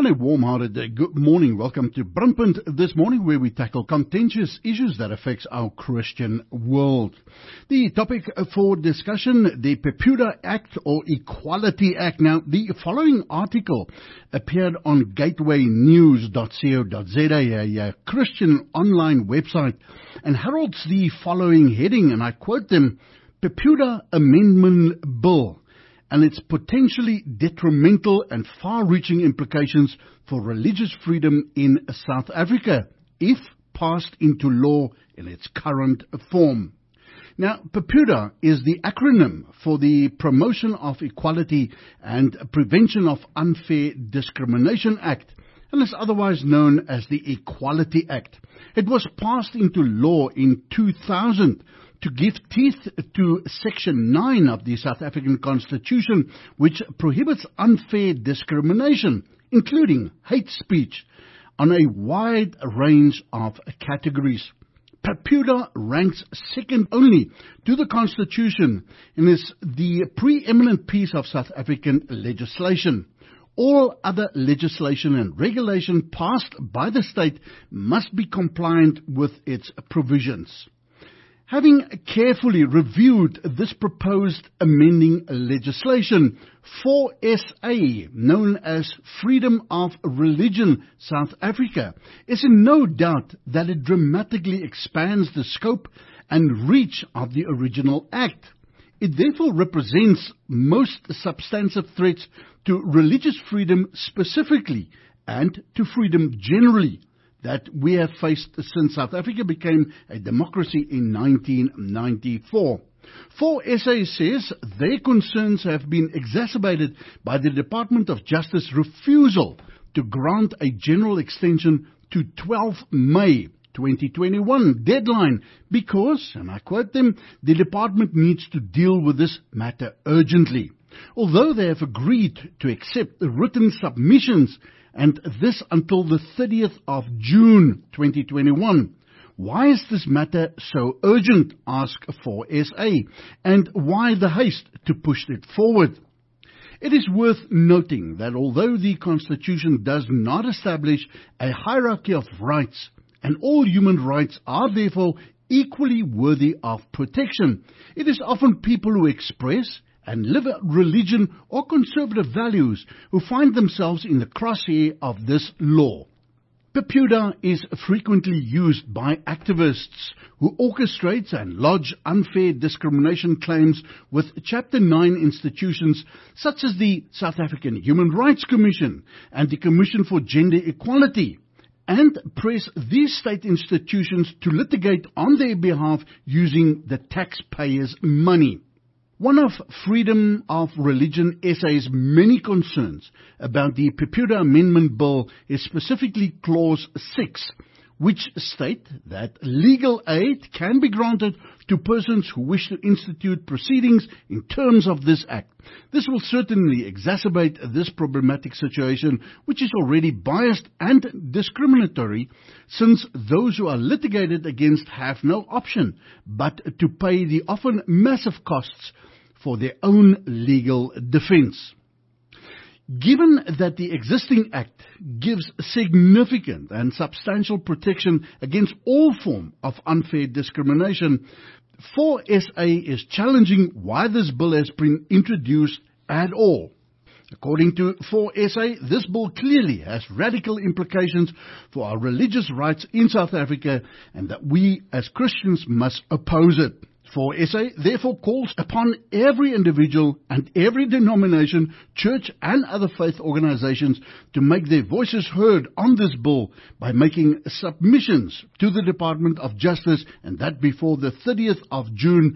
And a warm-hearted good morning. Welcome to Brandpunt this morning, where we tackle contentious issues that affects our Christian world. The topic for discussion, the PEPUDA Act or Equality Act. Now, the following article appeared on gatewaynews.co.za, a Christian online website, and heralds the following heading, and I quote them, PEPUDA Amendment Bill and its potentially detrimental and far-reaching implications for religious freedom in South Africa, if passed into law in its current form. Now, PEPUDA is the acronym for the Promotion of Equality and Prevention of Unfair Discrimination Act, and is otherwise known as the Equality Act. It was passed into law in 2000 to give teeth to Section 9 of the South African Constitution, which prohibits unfair discrimination, including hate speech, on a wide range of categories. PEPUDA ranks second only to the Constitution and is the preeminent piece of South African legislation. All other legislation and regulation passed by the state must be compliant with its provisions. Having carefully reviewed this proposed amending legislation, 4SA, known as Freedom of Religion South Africa, is in no doubt that it dramatically expands the scope and reach of the original act. It therefore represents most substantive threats to religious freedom specifically and to freedom generally that we have faced since South Africa became a democracy in 1994. 4SA says their concerns have been exacerbated by the Department of Justice refusal to grant a general extension to 12 May 2021 deadline because, and I quote them, the department needs to deal with this matter urgently. Although they have agreed to accept the written submissions, and this until the 30th of June 2021. Why is this matter so urgent, ask 4SA, and why the haste to push it forward? It is worth noting that although the Constitution does not establish a hierarchy of rights, and all human rights are therefore equally worthy of protection, it is often people who express and live a religion or conservative values who find themselves in the crosshair of this law. PEPUDA is frequently used by activists who orchestrate and lodge unfair discrimination claims with Chapter 9 institutions such as the South African Human Rights Commission and the Commission for Gender Equality, and press these state institutions to litigate on their behalf using the taxpayers' money. One of Freedom of Religion SA's many concerns about the PEPUDA Amendment Bill is specifically Clause 6, which state that legal aid can be granted to persons who wish to institute proceedings in terms of this act. This will certainly exacerbate this problematic situation, which is already biased and discriminatory, since those who are litigated against have no option but to pay the often massive costs for their own legal defense. Given that the existing Act gives significant and substantial protection against all form of unfair discrimination, 4SA is challenging why this bill has been introduced at all. According to 4SA, this bill clearly has radical implications for our religious rights in South Africa and that we as Christians must oppose it. 4SA therefore calls upon every individual and every denomination, church and other faith organizations to make their voices heard on this bill by making submissions to the Department of Justice, and that before the 30th of June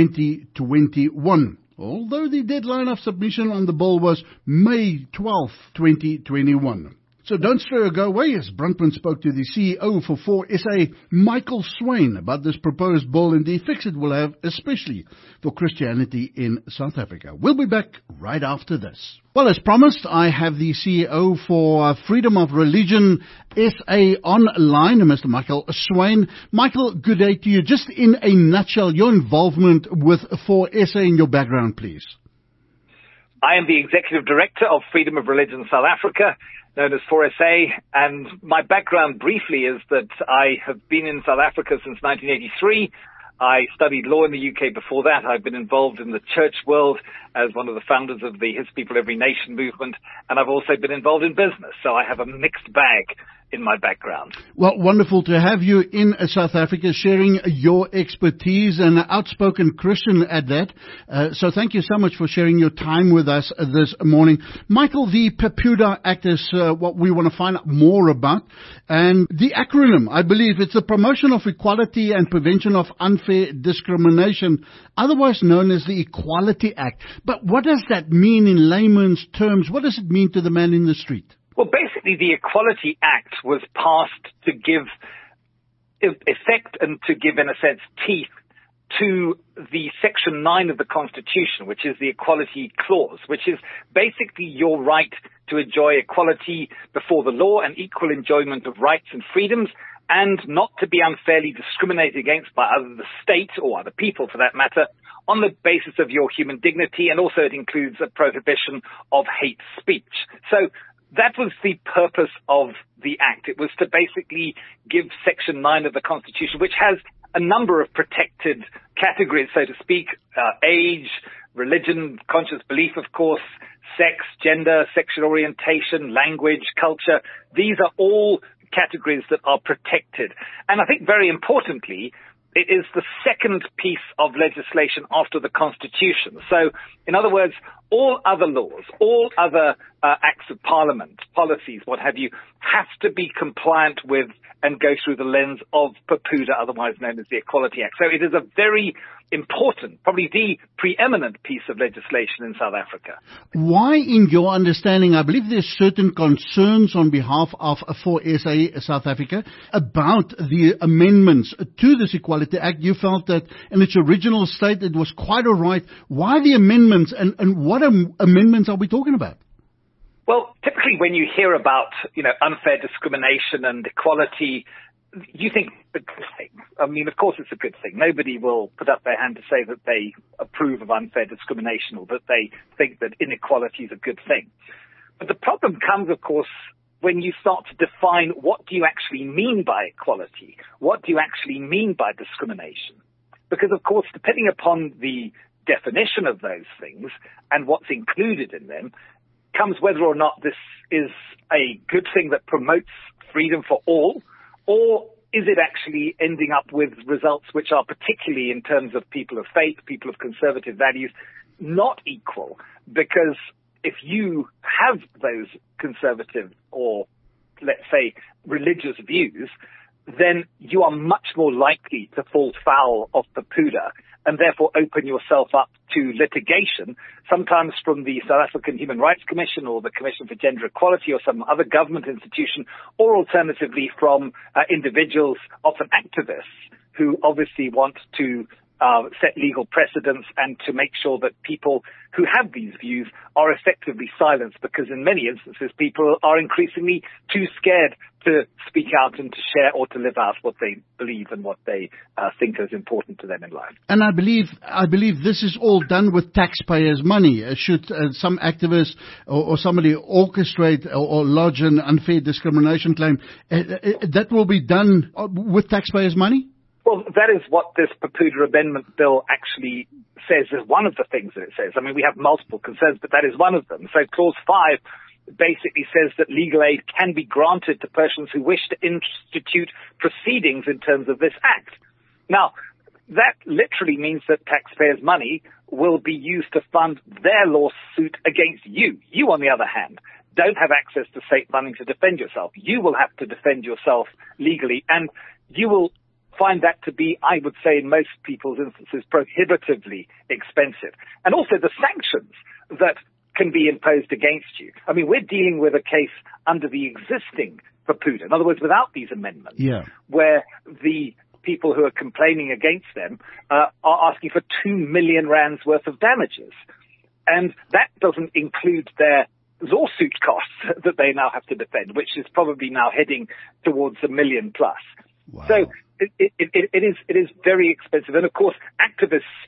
2021. Although the deadline of submission on the bill was May 12, 2021. So don't stray or go away, as Brandpunt spoke to the CEO for 4SA, Michael Swain, about this proposed bill and the effects it will have, especially for Christianity in South Africa. We'll be back right after this. Well, as promised, I have the CEO for Freedom of Religion SA online, Mr. Michael Swain. Michael, good day to you. Just in a nutshell, your involvement with 4SA and your background, please. I am the Executive Director of Freedom of Religion South Africa, known as 4SA, and my background briefly is that I have been in South Africa since 1983. I studied law in the UK before that. I've been involved in the church world as one of the founders of the His People Every Nation movement, and I've also been involved in business, so I have a mixed bag in my background. Well, wonderful to have you in South Africa sharing your expertise, and an outspoken Christian at that. So thank you so much for sharing your time with us this morning. Michael, the PEPUDA Act is what we want to find out more about. And the acronym, I believe, it's the Promotion of Equality and Prevention of Unfair Discrimination, otherwise known as the Equality Act. But what does that mean in layman's terms? What does it mean to the man in the street? Well, basically, the Equality Act was passed to give effect and to give, in a sense, teeth to the Section 9 of the Constitution, which is the Equality Clause, which is basically your right to enjoy equality before the law and equal enjoyment of rights and freedoms, and not to be unfairly discriminated against by either the state or other people, for that matter, on the basis of your human dignity, and also it includes a prohibition of hate speech. So that was the purpose of the Act. It was to basically give Section 9 of the Constitution, which has a number of protected categories, so to speak, age, religion, conscious belief, of course, sex, gender, sexual orientation, language, culture. These are all categories that are protected. And I think very importantly, it is the second piece of legislation after the Constitution. So, in other words, all other laws, all other acts of parliament, policies, what have you, have to be compliant with and go through the lens of PEPUDA, otherwise known as the Equality Act. So it is a very important, probably the preeminent piece of legislation in South Africa. Why, in your understanding, I believe there's certain concerns on behalf of 4SA South Africa about the amendments to this Equality Act. You felt that in its original state it was quite all right. Why the amendments, and what amendments are we talking about? Well, typically when you hear about, unfair discrimination and equality, you think it's a good thing. I mean, of course it's a good thing. Nobody will put up their hand to say that they approve of unfair discrimination or that they think that inequality is a good thing. But the problem comes, of course, when you start to define what do you actually mean by equality? What do you actually mean by discrimination? Because, of course, depending upon the definition of those things and what's included in them, comes whether or not this is a good thing that promotes freedom for all, or is it actually ending up with results which are, particularly in terms of people of faith, people of conservative values, not equal? Because if you have those conservative or, let's say, religious views, then you are much more likely to fall foul of PEPUDA and therefore open yourself up to litigation, sometimes from the South African Human Rights Commission or the Commission for Gender Equality or some other government institution, or alternatively from individuals, often activists, who obviously want to set legal precedents and to make sure that people who have these views are effectively silenced, because in many instances people are increasingly too scared to speak out and to share or to live out what they believe and what they think is important to them in life. And I believe this is all done with taxpayers' money. Should some activist or somebody orchestrate or lodge an unfair discrimination claim, that will be done with taxpayers' money? Well, that is what this PEPUDA Amendment Bill actually says, is one of the things that it says. I mean, we have multiple concerns, but that is one of them. So Clause 5 basically says that legal aid can be granted to persons who wish to institute proceedings in terms of this act. Now, that literally means that taxpayers' money will be used to fund their lawsuit against you. You, on the other hand, don't have access to state funding to defend yourself. You will have to defend yourself legally, and you will find that to be, I would say, in most people's instances, prohibitively expensive. And also the sanctions that can be imposed against you. I mean, we're dealing with a case under the existing PEPUDA, in other words, without these amendments, where the people who are complaining against them are asking for 2 million rands worth of damages. And that doesn't include their lawsuit costs that they now have to defend, which is probably now heading towards $1 million plus. Wow. So it is very expensive. And of course, activists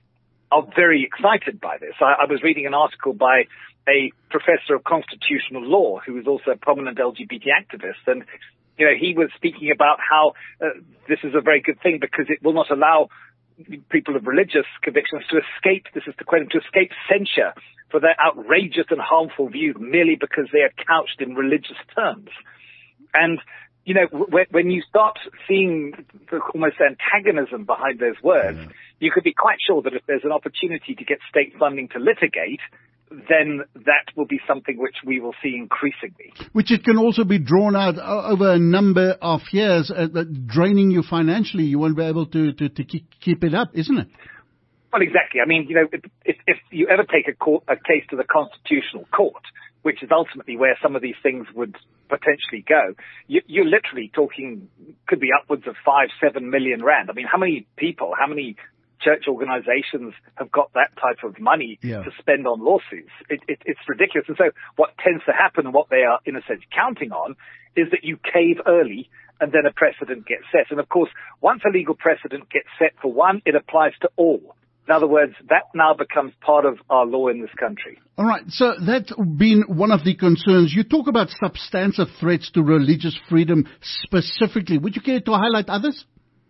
are very excited by this. I was reading an article by a professor of constitutional law who is also a prominent LGBT activist, and he was speaking about how this is a very good thing because it will not allow people of religious convictions to escape, this is the question, to escape censure for their outrageous and harmful views merely because they are couched in religious terms. And when you start seeing the almost antagonism behind those words, you could be quite sure that if there's an opportunity to get state funding to litigate, then that will be something which we will see increasingly. Which it can also be drawn out over a number of years, draining you financially. You won't be able to keep it up, isn't it? Well, exactly. I mean, if you ever take a case to the Constitutional Court, which is ultimately where some of these things would potentially go, you're literally talking, could be upwards of 5-7 million rand. I mean, how many people, how many church organizations have got that type of money to spend on lawsuits? It's ridiculous. And so what tends to happen, and what they are, in a sense, counting on, is that you cave early and then a precedent gets set. And of course, once a legal precedent gets set for one, it applies to all. In other words, that now becomes part of our law in this country. All right. So that's been one of the concerns. You talk about substantive threats to religious freedom specifically. Would you care to highlight others?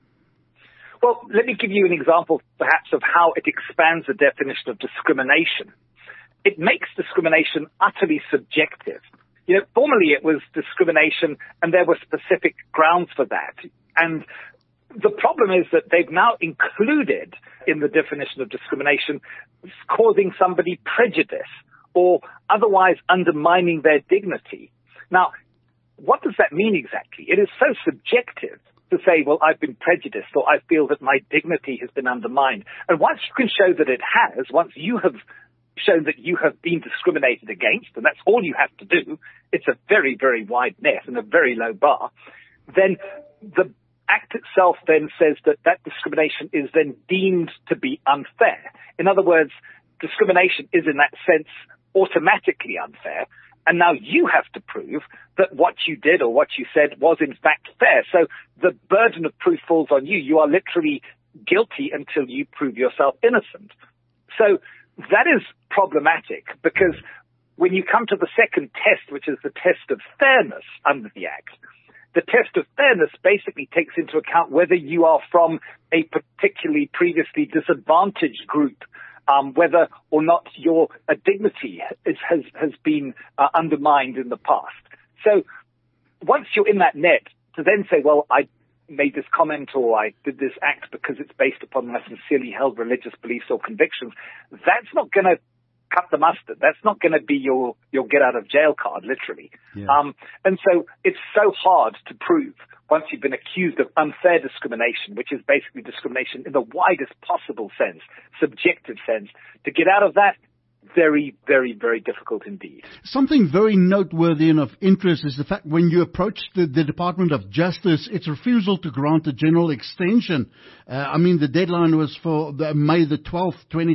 Well, let me give you an example, perhaps, of how it expands the definition of discrimination. It makes discrimination utterly subjective. Formerly it was discrimination, and there were specific grounds for that. And the problem is that they've now included in the definition of discrimination causing somebody prejudice or otherwise undermining their dignity. Now, what does that mean exactly? It is so subjective to say, well, I've been prejudiced, or I feel that my dignity has been undermined. And once you can show that it has, once you have shown that you have been discriminated against, and that's all you have to do, it's a very, very wide net and a very low bar, then the Act itself then says that that discrimination is then deemed to be unfair. In other words, discrimination is in that sense automatically unfair. And now you have to prove that what you did or what you said was in fact fair. So the burden of proof falls on you. You are literally guilty until you prove yourself innocent. So that is problematic because when you come to the second test, which is the test of fairness under the Act, the test of fairness basically takes into account whether you are from a particularly previously disadvantaged group, whether or not your dignity has been undermined in the past. So once you're in that net, to then say, well, I made this comment or I did this act because it's based upon my sincerely held religious beliefs or convictions, that's not going to cut the mustard. That's not going to be your get out of jail card, literally. Yeah. And so it's so hard to prove once you've been accused of unfair discrimination, which is basically discrimination in the widest possible sense, subjective sense. To get out of that, very, very, very difficult indeed. Something very noteworthy and of interest is the fact when you approached the Department of Justice, its refusal to grant a general extension. The deadline was for May the 12th,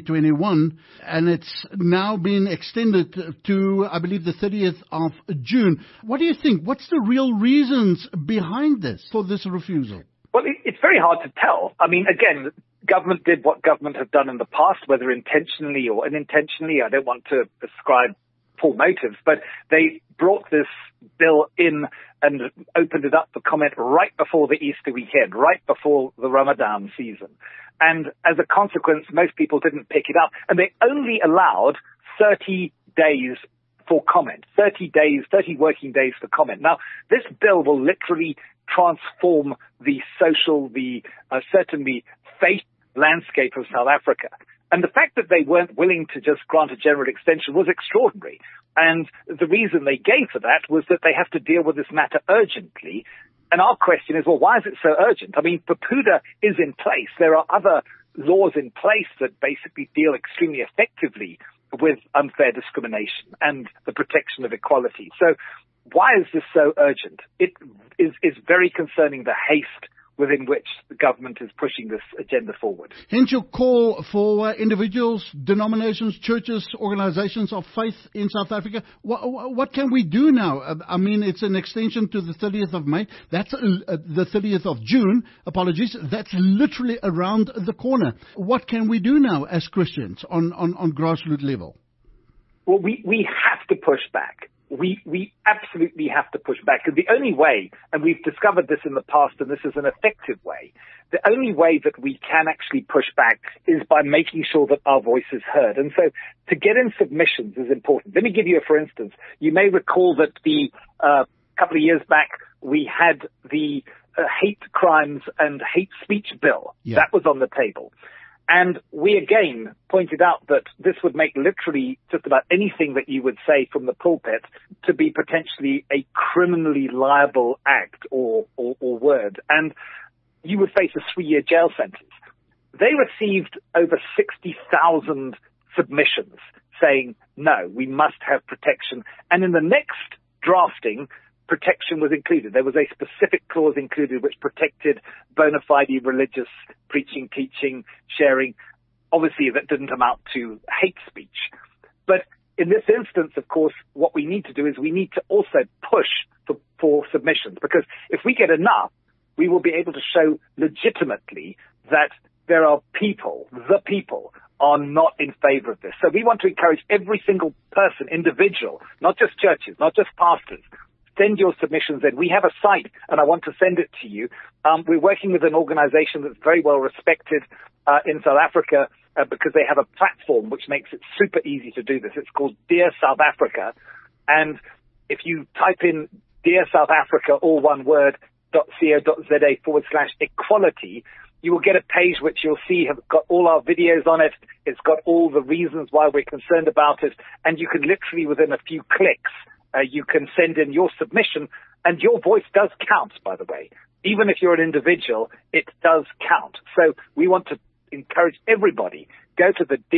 2021, and it's now been extended to, I believe, the 30th of June. What do you think? What's the real reasons behind this, for this refusal? Well, it's very hard to tell. Again, government did what government have done in the past, whether intentionally or unintentionally. I don't want to ascribe poor motives, but they brought this bill in and opened it up for comment right before the Easter weekend, right before the Ramadan season. And as a consequence, most people didn't pick it up. And they only allowed 30 days for comment, 30 working days for comment. Now, this bill will literally transform the social, certainly faith landscape of South Africa. And the fact that they weren't willing to just grant a general extension was extraordinary. And the reason they gave for that was that they have to deal with this matter urgently. And our question is, well, why is it so urgent? PAPUDA is in place. There are other laws in place that basically deal extremely effectively with unfair discrimination and the protection of equality. So why is this so urgent? It is very concerning, the haste within which the government is pushing this agenda forward. Hence your call for individuals, denominations, churches, organizations of faith in South Africa. What can we do now? I mean, it's an extension to the 30th of May. That's the 30th of June. Apologies. That's literally around the corner. What can we do now as Christians on grassroots level? Well, we have to push back. We absolutely have to push back. And the only way, and we've discovered this in the past, and this is an effective way, the only way that we can actually push back is by making sure that our voice is heard. And so to get in submissions is important. Let me give you for instance. You may recall that the couple of years back, we had the hate crimes and hate speech bill. Yeah. That was on the table. And we again pointed out that this would make literally just about anything that you would say from the pulpit to be potentially a criminally liable act or word. And you would face a 3-year jail sentence. They received over 60,000 submissions saying, no, we must have protection. And in the next drafting, protection was included. There was a specific clause included which protected bona fide religious preaching, teaching, sharing. Obviously, that didn't amount to hate speech. But in this instance, of course, what we need to do is we need to also push for submissions, because if we get enough, we will be able to show legitimately that there are people, the people, are not in favor of this. So we want to encourage every single person, individual, not just churches, not just pastors. Send your submissions in. We have a site, and I want to send it to you. We're working with an organization that's very well respected in South Africa because they have a platform which makes it super easy to do this. It's called Dear South Africa. And if you type in Dear South Africa, all one word, .co.za/equality, you will get a page which you'll see have got all our videos on it. It's got all the reasons why we're concerned about it. And you can literally, within a few clicks, you can send in your submission, and your voice does count, by the way. Even if you're an individual, it does count. So we want to encourage everybody, go to the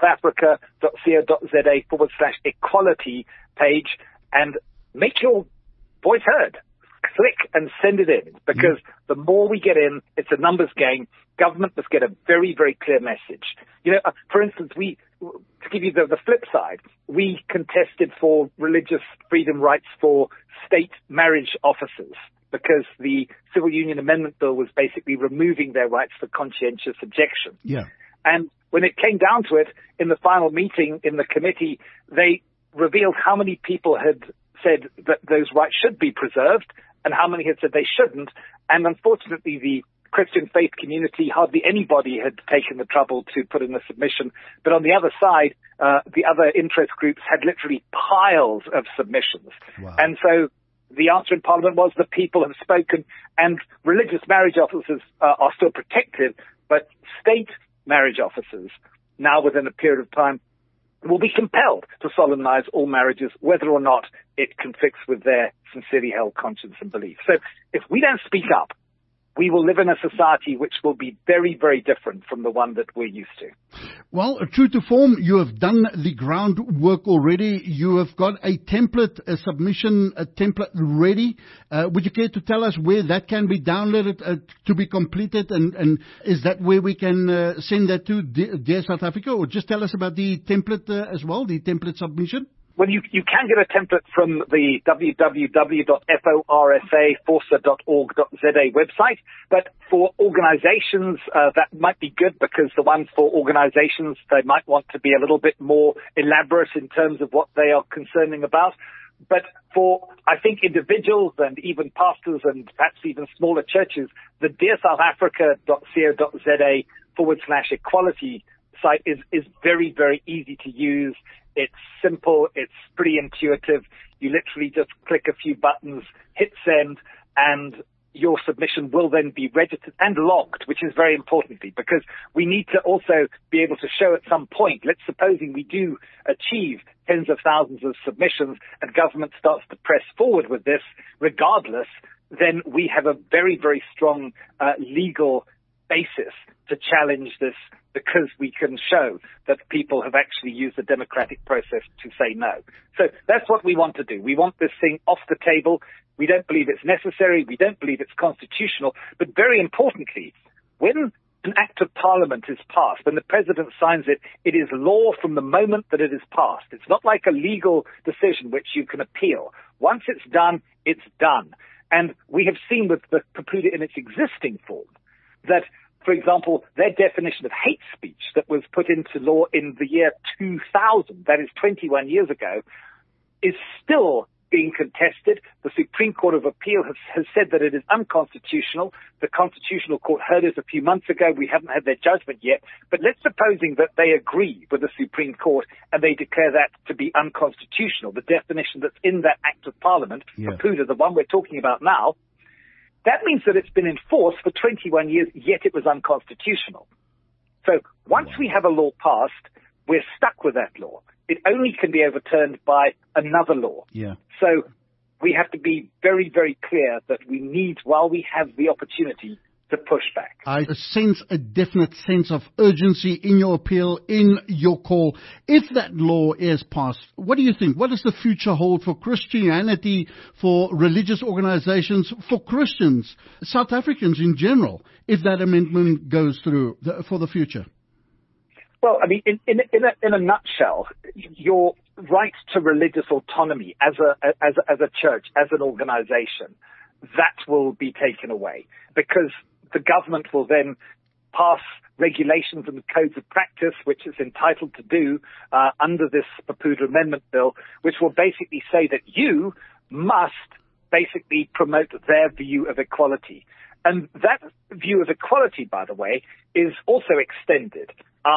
dearsouthafrica.co.za/equality page and make your voice heard. Click and send it in, because the more we get in, it's a numbers game. Government must get a very, very clear message. You know, for instance, to give you the flip side, we contested for religious freedom rights for state marriage officers because the Civil Union Amendment Bill was basically removing their rights for conscientious objection. Yeah. And when it came down to it, in the final meeting in the committee, they revealed how many people had said that those rights should be preserved and how many had said they shouldn't. And unfortunately, the Christian faith community, hardly anybody had taken the trouble to put in a submission. But on the other side, the other interest groups had literally piles of submissions. Wow. And so the answer in Parliament was the people have spoken, and religious marriage officers are still protected, but state marriage officers, now within a period of time, will be compelled to solemnize all marriages, whether or not it conflicts with their sincerely held conscience and belief. So if we don't speak up, we will live in a society which will be very, very different from the one that we're used to. Well, true to form, you have done the groundwork already. You have got a template, a submission, a template ready. Would you care to tell us where that can be downloaded to be completed? And is that where we can send that to Dear South Africa? Or just tell us about the template as well, the template submission? Well, you can get a template from the www.forsa.org.za website, but for organizations, that might be good, because the one for organizations, they might want to be a little bit more elaborate in terms of what they are concerning about. But for, I think, individuals and even pastors and perhaps even smaller churches, the dearsouthafrica.co.za/equality site is very, very easy to use. It's simple. It's pretty intuitive. You literally just click a few buttons, hit send, and your submission will then be registered and logged, which is very important, because we need to also be able to show at some point, let's supposing we do achieve tens of thousands of submissions and government starts to press forward with this regardless, then we have a very, very strong legal basis to challenge this because we can show that people have actually used the democratic process to say no. So that's what we want to do. We want this thing off the table. We don't believe it's necessary. We don't believe it's constitutional. But very importantly, when an act of parliament is passed, when the president signs it, it is law from the moment that it is passed. It's not like a legal decision which you can appeal. Once it's done, it's done. And we have seen with the PEPUDA in its existing form that, for example, their definition of hate speech that was put into law in the year 2000, that is 21 years ago, is still being contested. The Supreme Court of Appeal has said that it is unconstitutional. The Constitutional Court heard it a few months ago. We haven't had their judgment yet. But let's supposing that they agree with the Supreme Court and they declare that to be unconstitutional, the definition that's in that Act of Parliament, PEPUDA, the one we're talking about now, that means that it's been enforced for 21 years, yet it was unconstitutional. So once we have a law passed, we're stuck with that law. It only can be overturned by another law. So we have to be very, very clear that we need, while we have the opportunity, to push back. I sense a definite sense of urgency in your appeal, in your call. If that law is passed, what do you think? What does the future hold for Christianity, for religious organizations, for Christians, South Africans in general, if that amendment goes through for the future? Well, I mean, in a nutshell, your right to religious autonomy as a church, as an organization, that will be taken away because the government will then pass regulations and codes of practice, which it's entitled to do under this PEPUDA Amendment Bill, which will basically say that you must basically promote their view of equality. And that view of equality, by the way, is also extended.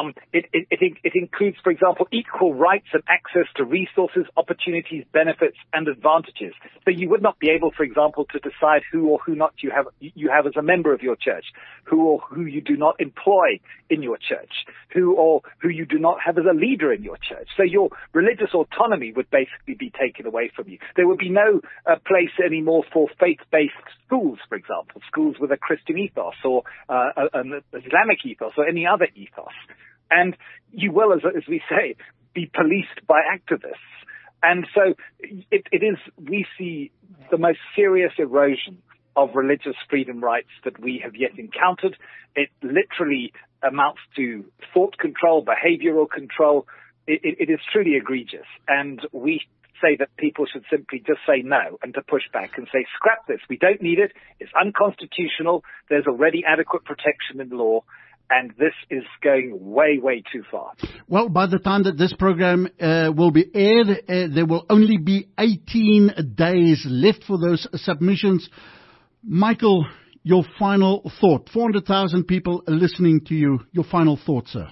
It includes, for example, equal rights and access to resources, opportunities, benefits, and advantages. So you would not be able, for example, to decide who or who not you have as a member of your church, who or who you do not employ in your church, who or who you do not have as a leader in your church. So your religious autonomy would basically be taken away from you. There would be no place anymore for faith-based schools, for example, schools with a Christian ethos or an Islamic ethos or any other ethos. And you will, as we say, be policed by activists. And so we see the most serious erosion of religious freedom rights that we have yet encountered. It literally amounts to thought control, behavioral control. It is truly egregious. And we say that people should simply just say no and to push back and say, scrap this. We don't need it. It's unconstitutional. There's already adequate protection in law. And this is going way, way too far. Well, by the time that this program will be aired, there will only be 18 days left for those submissions. Michael, your final thought. 400,000 people are listening to you. Your final thought, sir.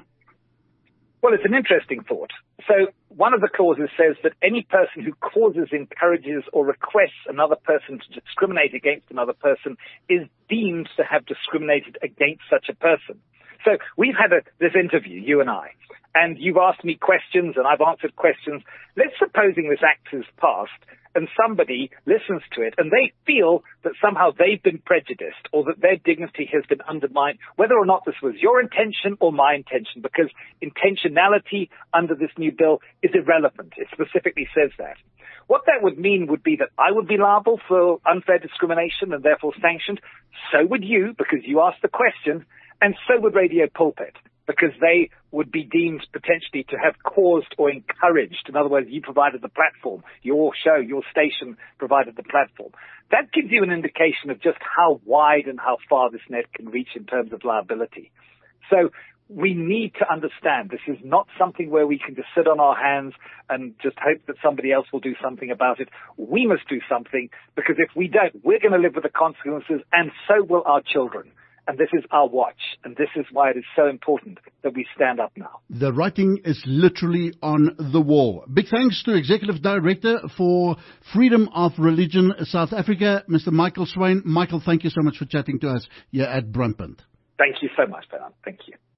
Well, it's an interesting thought. So one of the clauses says that any person who causes, encourages, or requests another person to discriminate against another person is deemed to have discriminated against such a person. So we've had this interview, you and I, and you've asked me questions and I've answered questions. Let's supposing this act is passed and somebody listens to it and they feel that somehow they've been prejudiced or that their dignity has been undermined, whether or not this was your intention or my intention, because intentionality under this new bill is irrelevant. It specifically says that. What that would mean would be that I would be liable for unfair discrimination and therefore sanctioned. So would you, because you asked the question. And so would Radio Pulpit, because they would be deemed potentially to have caused or encouraged. In other words, you provided the platform. Your show, your station provided the platform. That gives you an indication of just how wide and how far this net can reach in terms of liability. So we need to understand this is not something where we can just sit on our hands and just hope that somebody else will do something about it. We must do something, because if we don't, we're going to live with the consequences, and so will our children. And this is our watch, and this is why it is so important that we stand up now. The writing is literally on the wall. Big thanks to Executive Director for Freedom of Religion South Africa, Mr. Michael Swain. Michael, thank you so much for chatting to us here at Brandpunt. Thank you so much, Bernard. Thank you.